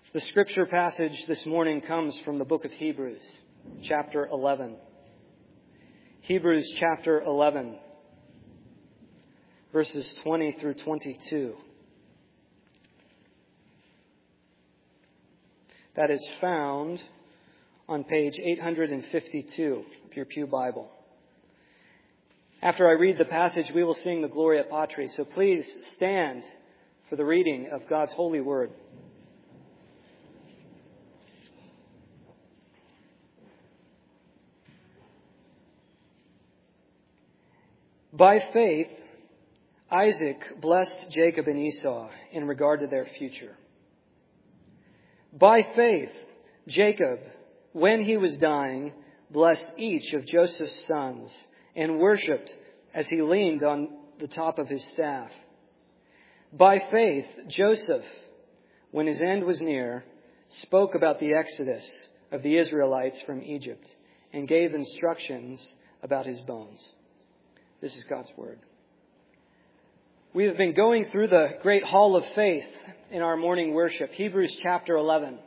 The scripture passage this morning comes from the book of Hebrews, chapter 11. Hebrews chapter 11, verses 20 through 22. That is found on page 852 of your Pew Bible. After I read the passage, we will sing the Gloria Patri. So please stand for the reading of God's holy word. By faith, Isaac blessed Jacob and Esau in regard to their future. By faith, Jacob, when he was dying, blessed each of Joseph's sons and worshipped as he leaned on the top of his staff. By faith, Joseph, when his end was near, spoke about the exodus of the Israelites from Egypt and gave instructions about his bones. This is God's Word. We have been going through the great hall of faith in our morning worship, Hebrews chapter 11.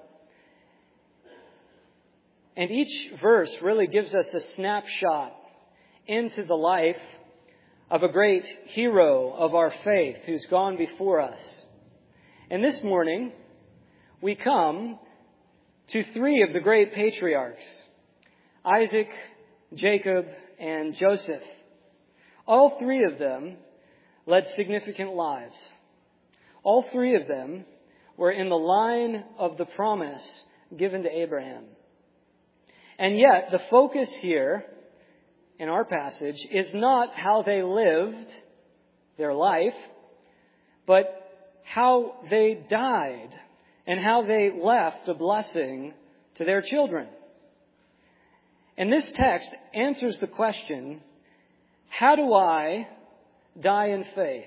And each verse really gives us a snapshot into the life of a great hero of our faith who's gone before us. And this morning, we come to three of the great patriarchs, Isaac, Jacob, and Joseph. All three of them led significant lives. All three of them were in the line of the promise given to Abraham. And yet, the focus here in our passage is not how they lived their life, but how they died and how they left a blessing to their children. And this text answers the question, how do I die in faith?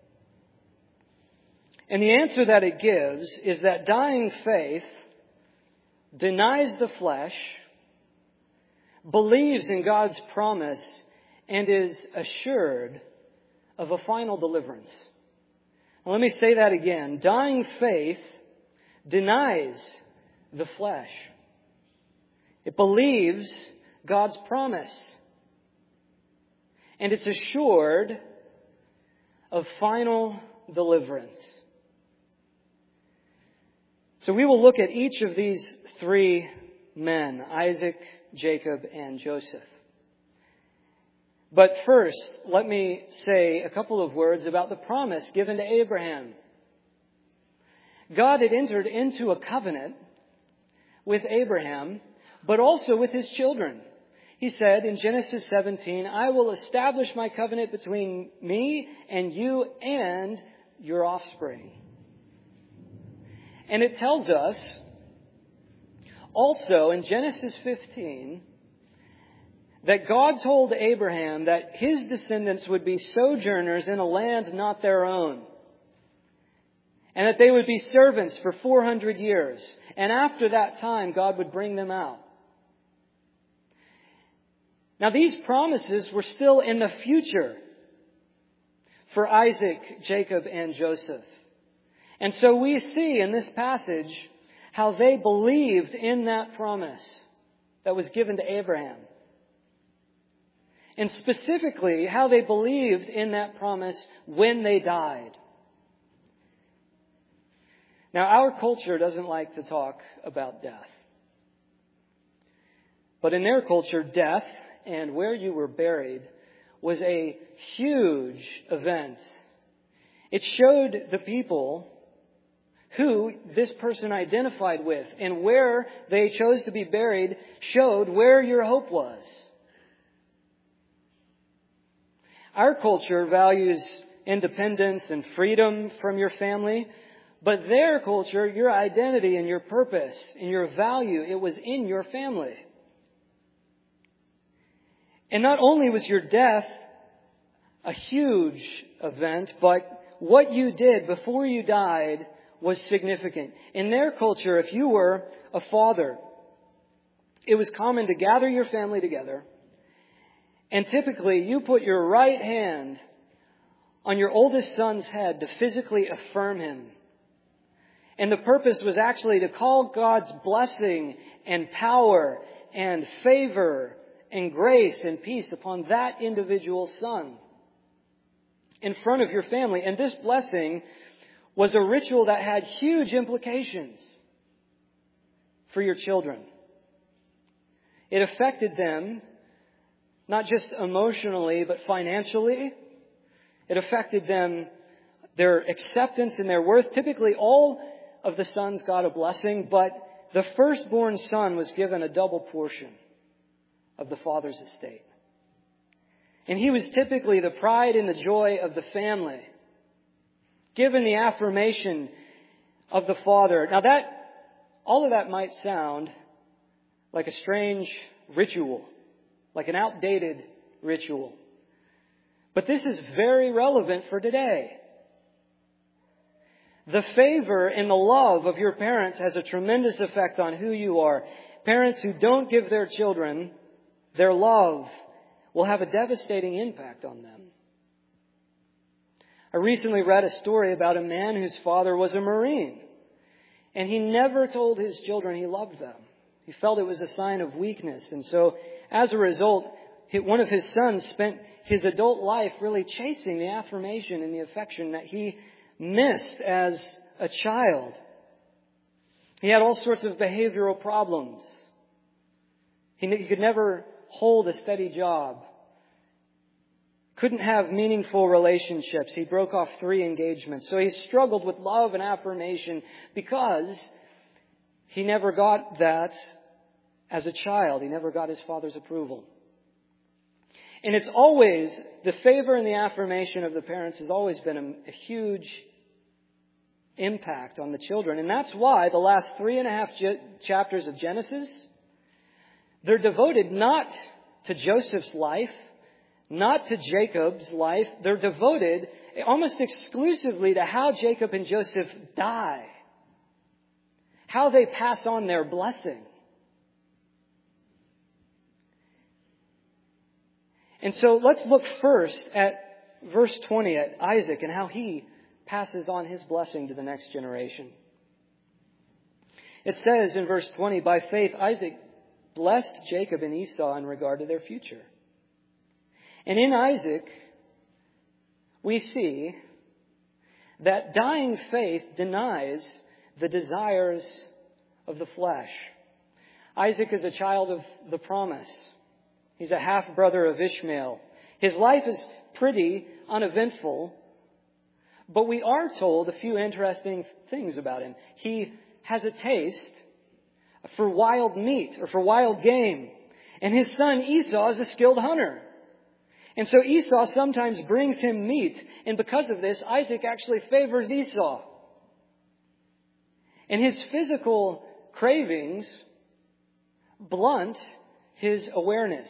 And the answer that it gives is that dying faith denies the flesh, believes in God's promise, and is assured of a final deliverance. Now, let me say that again. Dying faith denies the flesh. It believes God's promise. And it's assured of final deliverance. So we will look at each of these three men, Isaac, Jacob, and Joseph. But first, let me say a couple of words about the promise given to Abraham. God had entered into a covenant with Abraham, but also with his children. He said in Genesis 17, I will establish my covenant between me and you and your offspring. And it tells us also in Genesis 15 that God told Abraham that his descendants would be sojourners in a land not their own. And that they would be servants for 400 years. And after that time, God would bring them out. Now, these promises were still in the future for Isaac, Jacob, and Joseph. And so we see in this passage how they believed in that promise that was given to Abraham. And specifically, how they believed in that promise when they died. Now, our culture doesn't like to talk about death. But in their culture, death and where you were buried was a huge event. It showed the people who this person identified with, and where they chose to be buried showed where your hope was. Our culture values independence and freedom from your family, but their culture, your identity and your purpose and your value, it was in your family. And not only was your death a huge event, but what you did before you died was significant. In their culture, if you were a father, it was common to gather your family together, and typically you put your right hand on your oldest son's head to physically affirm him. And the purpose was actually to call God's blessing and power and favor and grace and peace upon that individual son in front of your family. And this blessing was a ritual that had huge implications for your children. It affected them not just emotionally, but financially. It affected them, their acceptance and their worth. Typically, all of the sons got a blessing, but the firstborn son was given a double portion of the father's estate. And he was typically the pride and the joy of the family, given the affirmation of the father. Now all of that might sound like a strange ritual, like an outdated ritual. But this is very relevant for today. The favor and the love of your parents has a tremendous effect on who you are. Parents who don't give their children their love will have a devastating impact on them. I recently read a story about a man whose father was a Marine, and he never told his children he loved them. He felt it was a sign of weakness, and so as a result, one of his sons spent his adult life really chasing the affirmation and the affection that he missed as a child. He had all sorts of behavioral problems. He could never hold a steady job. Couldn't have meaningful relationships. He broke off 3 engagements. So he struggled with love and affirmation because he never got that as a child. He never got his father's approval. And it's always, the favor and the affirmation of the parents has always been a huge impact on the children. And that's why the last 3.5 chapters of Genesis, they're devoted not to Joseph's life, not to Jacob's life. They're devoted almost exclusively to how Jacob and Joseph die, how they pass on their blessing. And so let's look first at verse 20, at Isaac and how he passes on his blessing to the next generation. It says in verse 20, by faith Isaac blessed Jacob and Esau in regard to their future. And in Isaac, we see that dying faith denies the desires of the flesh. Isaac is a child of the promise. He's a half-brother of Ishmael. His life is pretty uneventful, but we are told a few interesting things about him. He has a taste for wild meat or for wild game. And his son Esau is a skilled hunter. And so Esau sometimes brings him meat. And because of this, Isaac actually favors Esau. And his physical cravings blunt his awareness.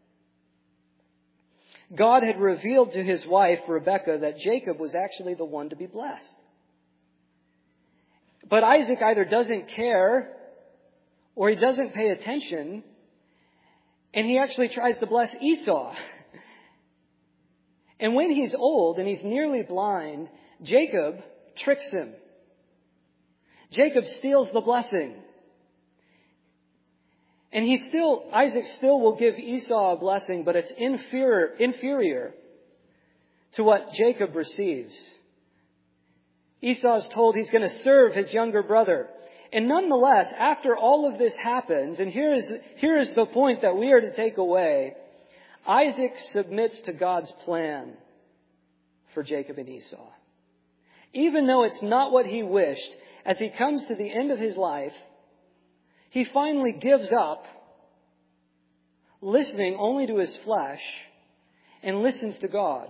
God had revealed to his wife, Rebekah, that Jacob was actually the one to be blessed. But Isaac either doesn't care or he doesn't pay attention, and he actually tries to bless Esau. And when he's old and he's nearly blind, Jacob tricks him. Jacob steals the blessing. And Isaac still will give Esau a blessing, but it's inferior to what Jacob receives. Esau is told he's going to serve his younger brother. And nonetheless, after all of this happens, and here is the point that we are to take away, Isaac submits to God's plan for Jacob and Esau. Even though it's not what he wished, as he comes to the end of his life, he finally gives up listening only to his flesh and listens to God.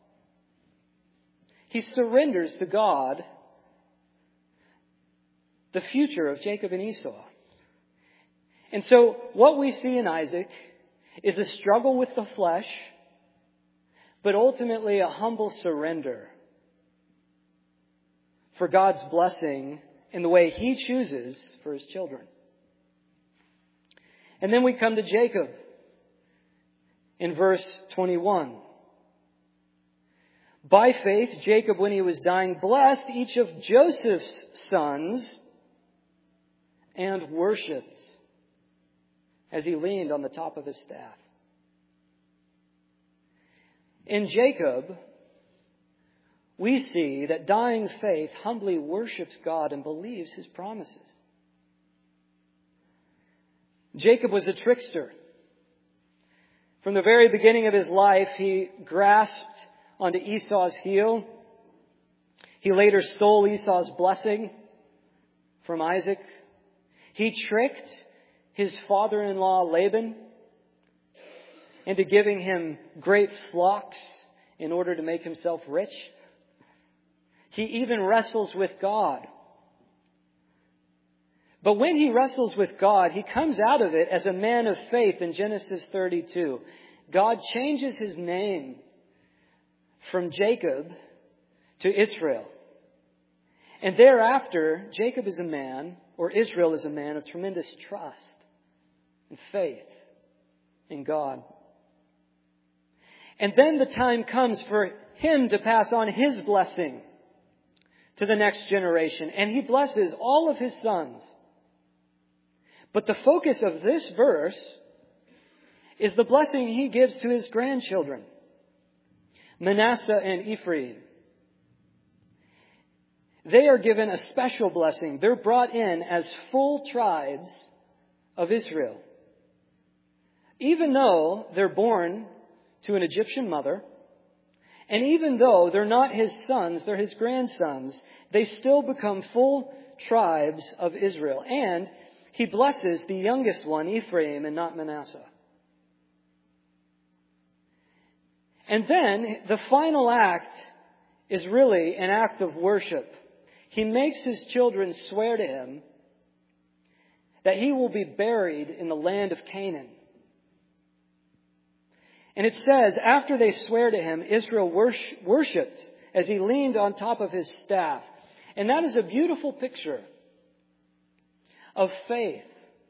He surrenders to God the future of Jacob and Esau. And so what we see in Isaac is a struggle with the flesh, but ultimately a humble surrender for God's blessing in the way he chooses for his children. And then we come to Jacob in verse 21. By faith, Jacob, when he was dying, blessed each of Joseph's sons and worshipped as he leaned on the top of his staff. In Jacob, we see that dying faith humbly worships God and believes His promises. Jacob was a trickster. From the very beginning of his life, he grasped onto Esau's heel. He later stole Esau's blessing from Isaac. He tricked his father-in-law Laban into giving him great flocks in order to make himself rich. He even wrestles with God. But when he wrestles with God, he comes out of it as a man of faith in Genesis 32. God changes his name from Jacob to Israel. And thereafter, Jacob is a man, or Israel is a man, of tremendous trust and faith in God. And then the time comes for him to pass on his blessing to the next generation. And he blesses all of his sons. But the focus of this verse is the blessing he gives to his grandchildren, Manasseh and Ephraim. They are given a special blessing. They're brought in as full tribes of Israel. Even though they're born to an Egyptian mother, and even though they're not his sons, they're his grandsons, they still become full tribes of Israel. And he blesses the youngest one, Ephraim, and not Manasseh. And then the final act is really an act of worship. He makes his children swear to him that he will be buried in the land of Canaan. And it says, after they swear to him, Israel worshipped as he leaned on top of his staff. And that is a beautiful picture of faith,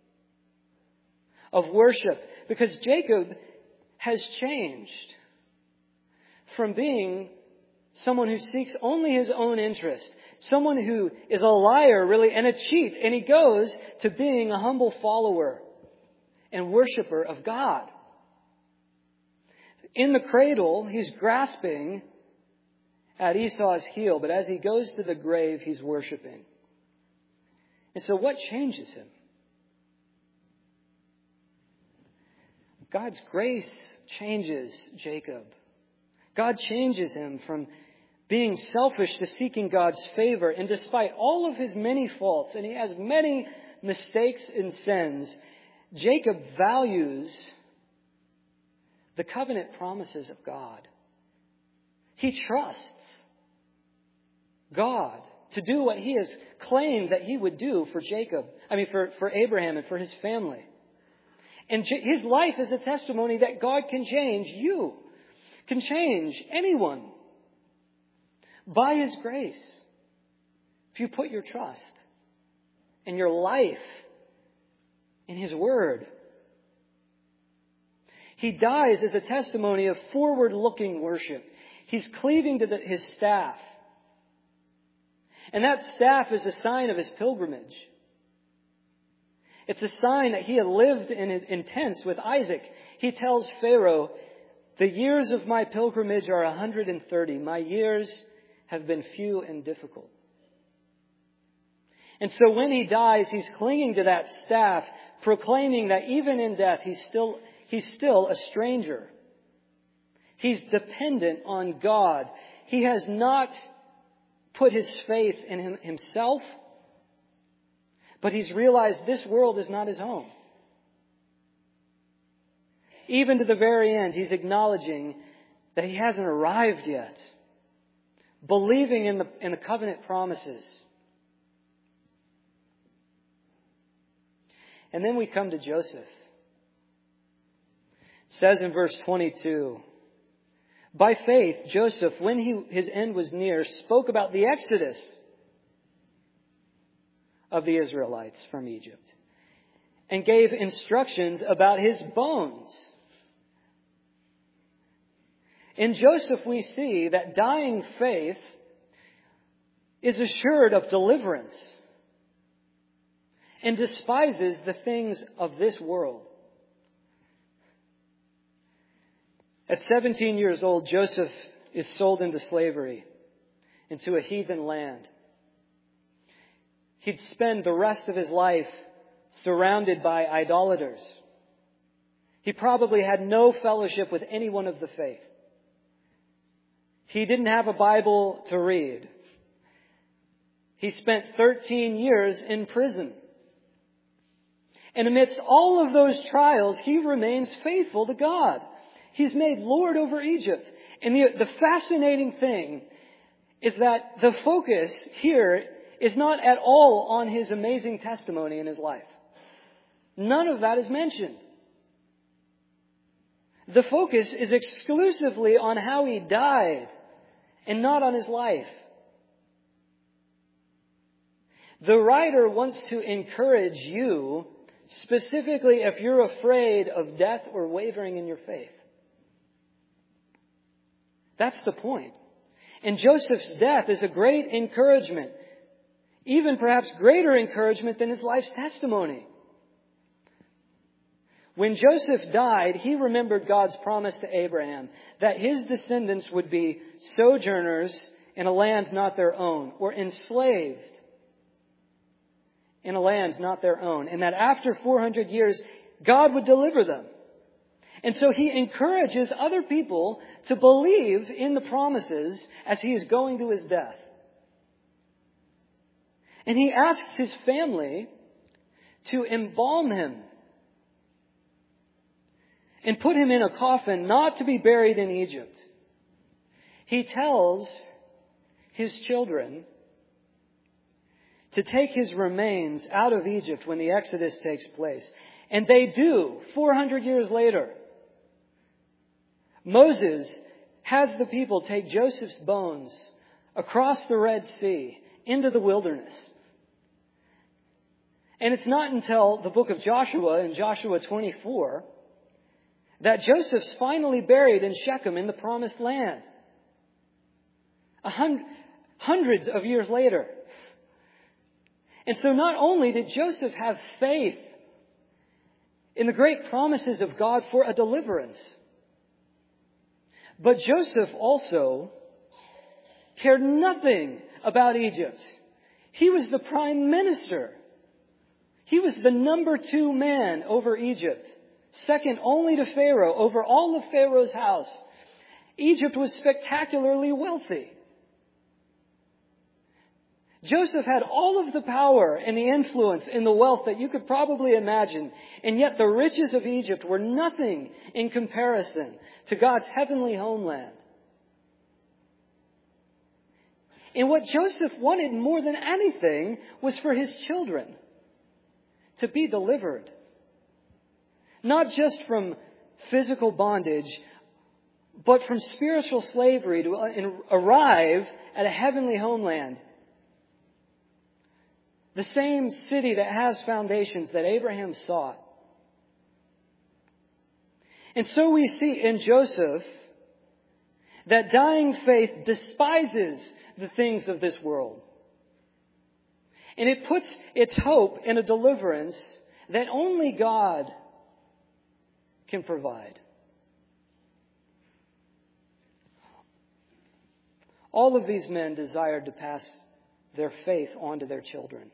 of worship. Because Jacob has changed from being someone who seeks only his own interest, someone who is a liar, really, and a cheat. And he goes to being a humble follower and worshiper of God. In the cradle, he's grasping at Esau's heel, but as he goes to the grave, he's worshiping. And so what changes him? God's grace changes Jacob. God changes him from being selfish to seeking God's favor. And despite all of his many faults, and he has many mistakes and sins, Jacob values the covenant promises of God. He trusts God to do what he has claimed that he would do for for Abraham and for his family. And his life is a testimony that God can change you, can change anyone by his grace. If you put your trust and your life in his word. He dies as a testimony of forward-looking worship. He's cleaving to his staff. And that staff is a sign of his pilgrimage. It's a sign that he had lived in tents with Isaac. He tells Pharaoh, "The years of my pilgrimage are 130. My years have been few and difficult." And so when he dies, he's clinging to that staff, proclaiming that even in death, he's still a stranger. He's dependent on God. He has not put his faith in himself, but he's realized this world is not his home. Even to the very end, he's acknowledging that he hasn't arrived yet, believing in the covenant promises. And then we come to Joseph. It says in verse 22, by faith, Joseph, when his end was near, spoke about the exodus of the Israelites from Egypt and gave instructions about his bones. In Joseph, we see that dying faith is assured of deliverance and despises the things of this world. At 17 years old, Joseph is sold into slavery, into a heathen land. He'd spend the rest of his life surrounded by idolaters. He probably had no fellowship with anyone of the faith. He didn't have a Bible to read. He spent 13 years in prison. And amidst all of those trials, he remains faithful to God. He's made Lord over Egypt. And the fascinating thing is that the focus here is not at all on his amazing testimony in his life. None of that is mentioned. The focus is exclusively on how he died and not on his life. The writer wants to encourage you, specifically if you're afraid of death or wavering in your faith. That's the point. And Joseph's death is a great encouragement, even perhaps greater encouragement than his life's testimony. When Joseph died, he remembered God's promise to Abraham that his descendants would be sojourners in a land not their own, or enslaved in a land not their own, and that after 400 years, God would deliver them. And so he encourages other people to believe in the promises as he is going to his death. And he asks his family to embalm him and put him in a coffin, not to be buried in Egypt. He tells his children to take his remains out of Egypt when the Exodus takes place. And they do, 400 years later. Moses has the people take Joseph's bones across the Red Sea into the wilderness. And it's not until the book of Joshua, in Joshua 24, that Joseph's finally buried in Shechem in the promised land. Hundreds of years later. And so not only did Joseph have faith in the great promises of God for a deliverance, but Joseph also cared nothing about Egypt. He was the prime minister. He was the number 2 man over Egypt, second only to Pharaoh over all of Pharaoh's house. Egypt was spectacularly wealthy. Joseph had all of the power and the influence and the wealth that you could probably imagine. And yet the riches of Egypt were nothing in comparison to God's heavenly homeland. And what Joseph wanted more than anything was for his children to be delivered. Not just from physical bondage, but from spiritual slavery to arrive at a heavenly homeland. The same city that has foundations that Abraham sought. And so we see in Joseph that dying faith despises the things of this world. And it puts its hope in a deliverance that only God can provide. All of these men desired to pass their faith on to their children.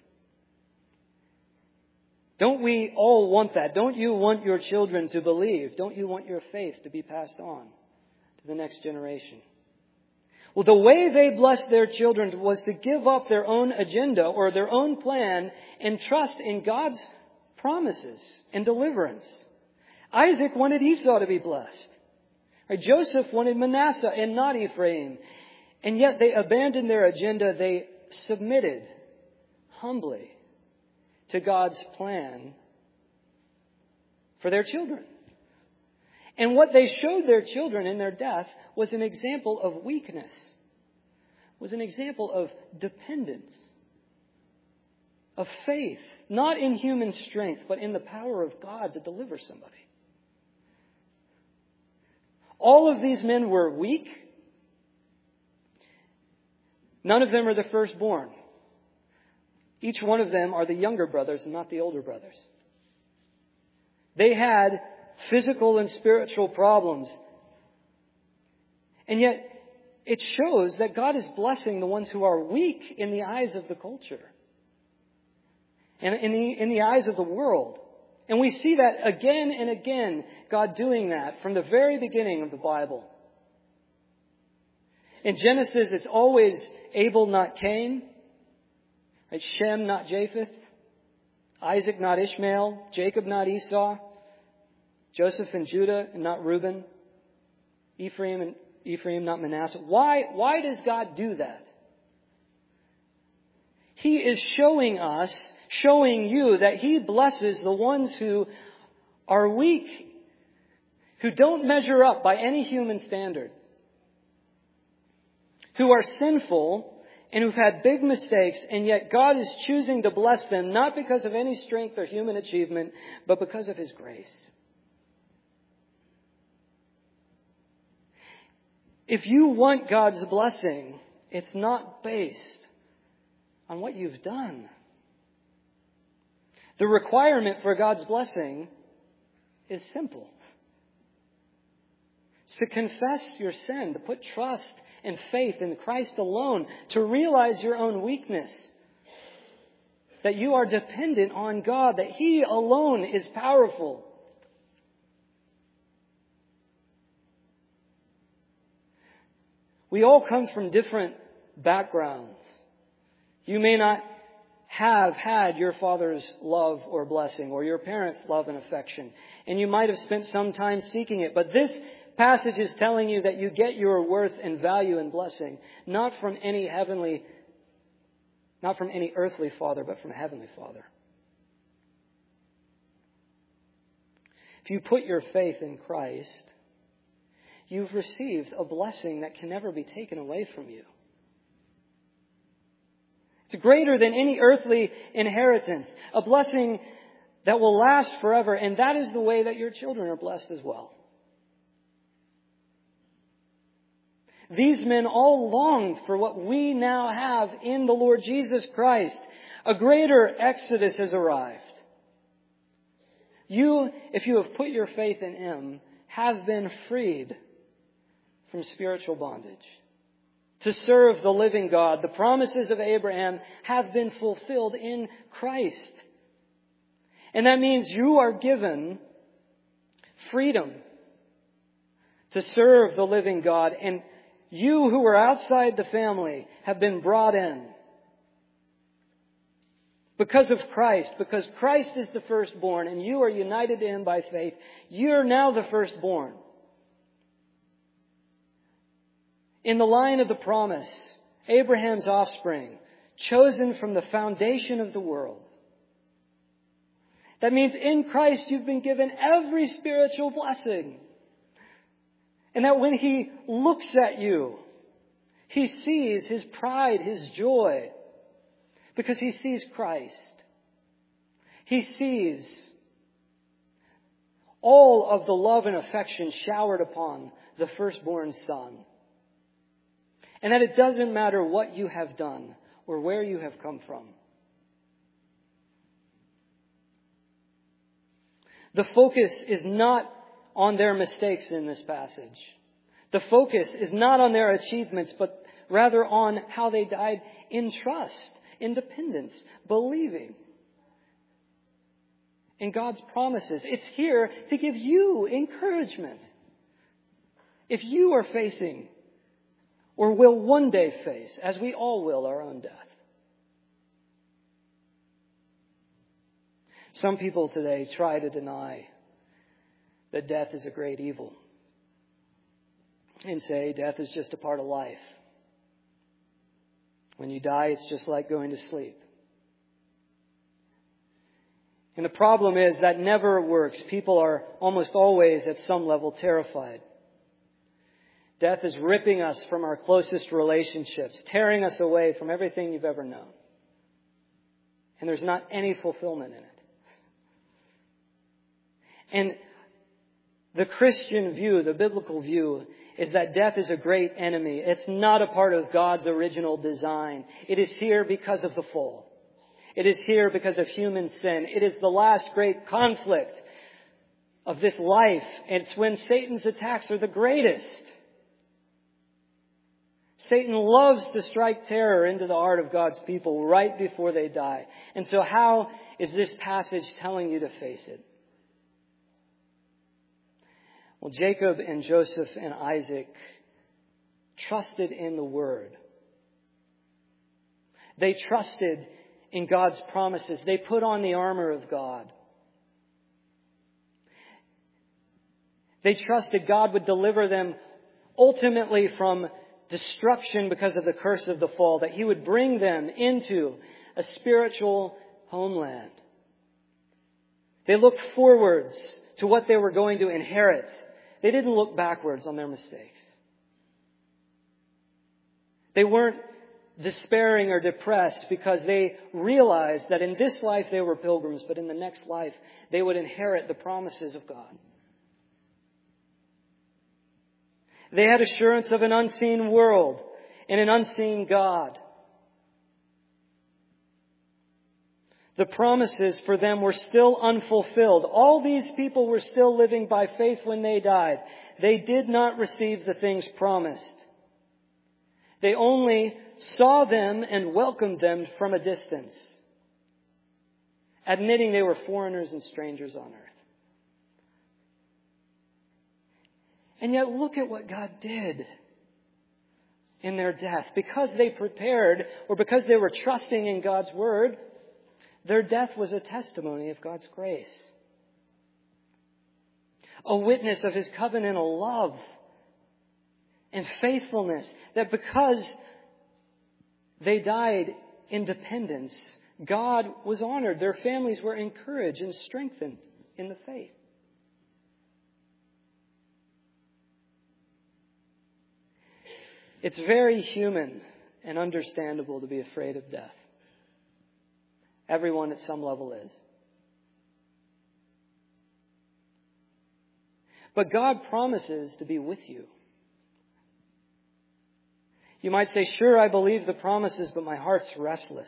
Don't we all want that? Don't you want your children to believe? Don't you want your faith to be passed on to the next generation? Well, the way they blessed their children was to give up their own agenda or their own plan and trust in God's promises and deliverance. Isaac wanted Esau to be blessed. Joseph wanted Manasseh and not Ephraim. And yet they abandoned their agenda. They submitted humbly to God's plan for their children. And what they showed their children in their death was an example of weakness, was an example of dependence, of faith, not in human strength, but in the power of God to deliver somebody. All of these men were weak. None of them are the firstborn. Each one of them are the younger brothers and not the older brothers. They had physical and spiritual problems. And yet, it shows that God is blessing the ones who are weak in the eyes of the culture. And in the eyes of the world. And we see that again and again, God doing that from the very beginning of the Bible. In Genesis, it's always Abel, not Cain. Right? Shem, not Japheth. Isaac, not Ishmael. Jacob, not Esau. Joseph and Judah, and not Reuben. Ephraim, not Manasseh. Why does God do that? He is showing you that He blesses the ones who are weak, who don't measure up by any human standard, who are sinful and who've had big mistakes, and yet God is choosing to bless them not because of any strength or human achievement, but because of His grace. If you want God's blessing, it's not based on what you've done. The requirement for God's blessing is simple. It's to confess your sin, to put trust and faith in Christ alone, to realize your own weakness, that you are dependent on God, that He alone is powerful. We all come from different backgrounds. You may not have had your father's love or blessing or your parents' love and affection. And you might have spent some time seeking it. But this passage is telling you that you get your worth and value and blessing not from any earthly father, but from a heavenly Father. If you put your faith in Christ, you've received a blessing that can never be taken away from you. It's greater than any earthly inheritance, a blessing that will last forever, and that is the way that your children are blessed as well. These men all longed for what we now have in the Lord Jesus Christ. A greater exodus has arrived. You, if you have put your faith in Him, have been freed from spiritual bondage. To serve the living God. The promises of Abraham have been fulfilled in Christ. And that means you are given freedom to serve the living God. And you who are outside the family have been brought in. Because of Christ. Because Christ is the firstborn and you are united to Him by faith. You're now the firstborn. In the line of the promise, Abraham's offspring, chosen from the foundation of the world. That means in Christ you've been given every spiritual blessing. And that when He looks at you, He sees His pride, His joy, because He sees Christ. He sees all of the love and affection showered upon the firstborn Son. And that it doesn't matter what you have done or where you have come from. The focus is not on their mistakes in this passage. The focus is not on their achievements, but rather on how they died in trust, in dependence, believing in God's promises. It's here to give you encouragement. If you are facing or will one day face, as we all will, our own death. Some people today try to deny that death is a great evil and say death is just a part of life. When you die, it's just like going to sleep. And the problem is that never works. People are almost always at some level terrified. Death is ripping us from our closest relationships, tearing us away from everything you've ever known. And there's not any fulfillment in it. And The Christian view, the biblical view, is that death is a great enemy. It's not a part of God's original design. It is here because of the fall. It is here because of human sin. It is the last great conflict of this life. It's when Satan's attacks are the greatest. Satan loves to strike terror into the heart of God's people right before they die. And so how is this passage telling you to face it? Well, Jacob and Joseph and Isaac trusted in the Word. They trusted in God's promises. They put on the armor of God. They trusted God would deliver them ultimately from destruction because of the curse of the fall, that He would bring them into a spiritual homeland. They looked forwards to what they were going to inherit. They didn't look backwards on their mistakes. They weren't despairing or depressed because they realized that in this life they were pilgrims, but in the next life they would inherit the promises of God. They had assurance of an unseen world and an unseen God. The promises for them were still unfulfilled. All these people were still living by faith when they died. They did not receive the things promised. They only saw them and welcomed them from a distance, admitting they were foreigners and strangers on earth. And yet look at what God did in their death. Because they prepared, or because they were trusting in God's Word, their death was a testimony of God's grace. A witness of His covenantal love and faithfulness. That because they died in dependence, God was honored. Their families were encouraged and strengthened in the faith. It's very human and understandable to be afraid of death. Everyone at some level is. But God promises to be with you. You might say, sure, I believe the promises, but my heart's restless.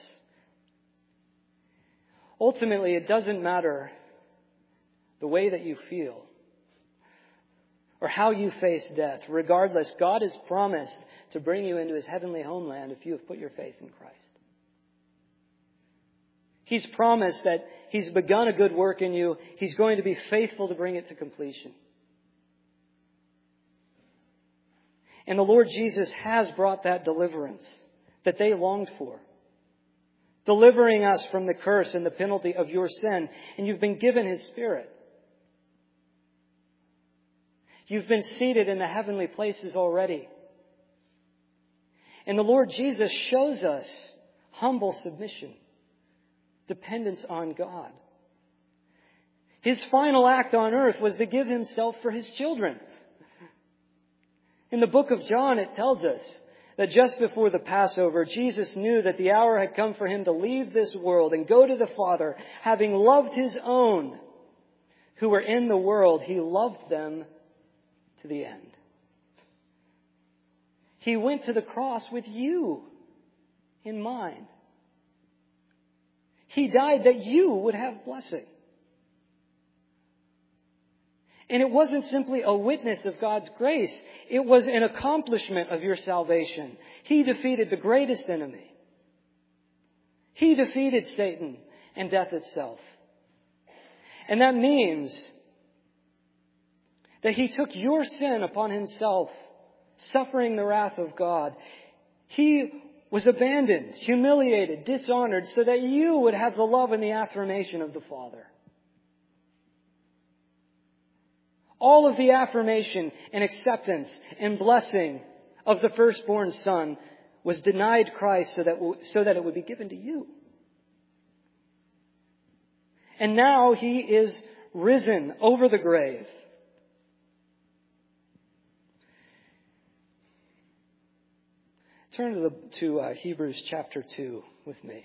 Ultimately, it doesn't matter the way that you feel or how you face death. Regardless, God has promised to bring you into His heavenly homeland if you have put your faith in Christ. He's promised that He's begun a good work in you. He's going to be faithful to bring it to completion. And the Lord Jesus has brought that deliverance that they longed for, delivering us from the curse and the penalty of your sin. And you've been given His Spirit. You've been seated in the heavenly places already. And the Lord Jesus shows us humble submission, dependence on God. His final act on earth was to give Himself for His children. In the book of John, it tells us that just before the Passover, Jesus knew that the hour had come for Him to leave this world and go to the Father. Having loved His own who were in the world, He loved them to the end. He went to the cross with you in mind. He died that you would have blessing. And it wasn't simply a witness of God's grace. It was an accomplishment of your salvation. He defeated the greatest enemy. He defeated Satan and death itself. And that means that He took your sin upon Himself, suffering the wrath of God. He was abandoned, humiliated, dishonored, so that you would have the love and the affirmation of the Father. All of the affirmation and acceptance and blessing of the firstborn son was denied Christ so that it would be given to you. And now He is risen over the grave. Turn to Hebrews chapter 2 with me.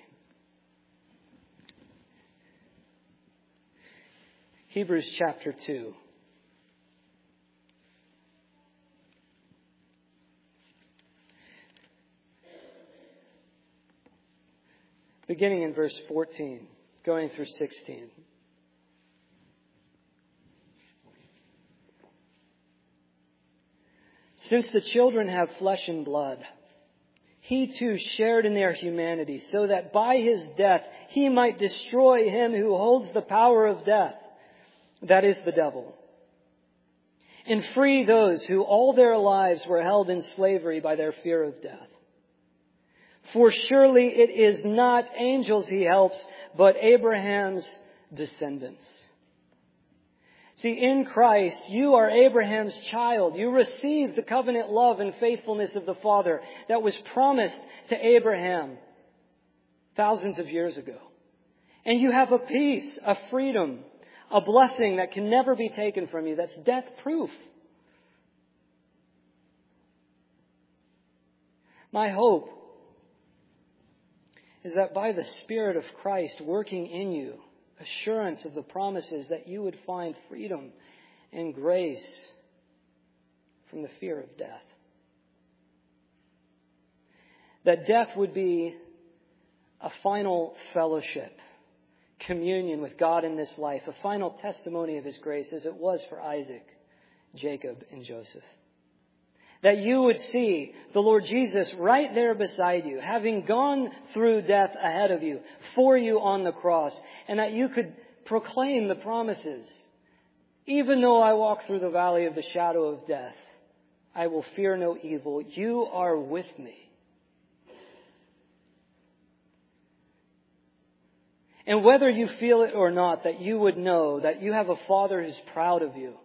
Hebrews chapter 2. beginning in verse 14, going through 16. Since the children have flesh and blood, he too shared in their humanity, so that by his death he might destroy him who holds the power of death, that is the devil, and free those who all their lives were held in slavery by their fear of death. For surely it is not angels he helps, but Abraham's descendants. See, in Christ, you are Abraham's child. You received the covenant love and faithfulness of the Father that was promised to Abraham thousands of years ago. And you have a peace, a freedom, a blessing that can never be taken from you. That's death-proof. My hope is that by the Spirit of Christ working in you, assurance of the promises, that you would find freedom and grace from the fear of death. That death would be a final fellowship, communion with God in this life, a final testimony of His grace, as it was for Isaac, Jacob, and Joseph. That you would see the Lord Jesus right there beside you, having gone through death ahead of you, for you on the cross, and that you could proclaim the promises. Even though I walk through the valley of the shadow of death, I will fear no evil. You are with me. And whether you feel it or not, that you would know that you have a Father who's proud of you,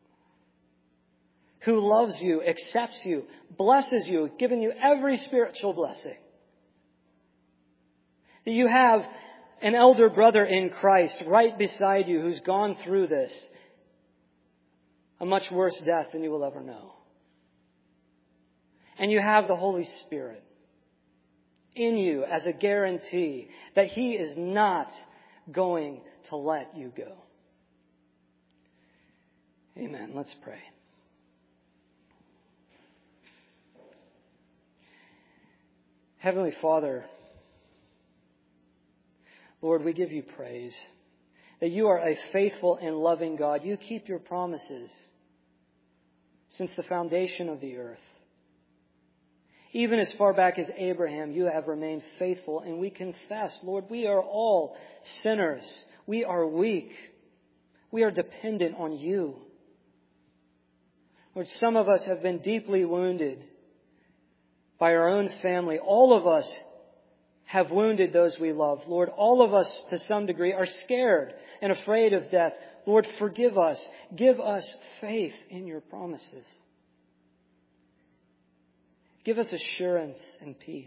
who loves you, accepts you, blesses you, giving you every spiritual blessing. That you have an elder brother in Christ right beside you who's gone through this, a much worse death than you will ever know. And you have the Holy Spirit in you as a guarantee that He is not going to let you go. Amen. Let's pray. Heavenly Father, Lord, we give you praise that you are a faithful and loving God. You keep your promises since the foundation of the earth. Even as far back as Abraham, you have remained faithful, and we confess, Lord, we are all sinners. We are weak. We are dependent on you. Lord, some of us have been deeply wounded by our own family. All of us have wounded those we love. Lord, all of us to some degree are scared and afraid of death. Lord, forgive us. Give us faith in your promises. Give us assurance and peace.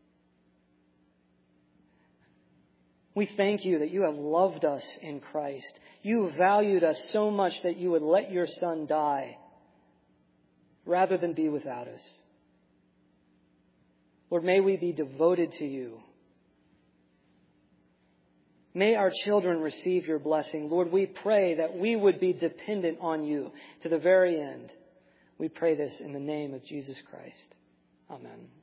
We thank you that you have loved us in Christ. You valued us so much that you would let your Son die rather than be without us. Lord, may we be devoted to you. May our children receive your blessing. Lord, we pray that we would be dependent on you to the very end. We pray this in the name of Jesus Christ. Amen.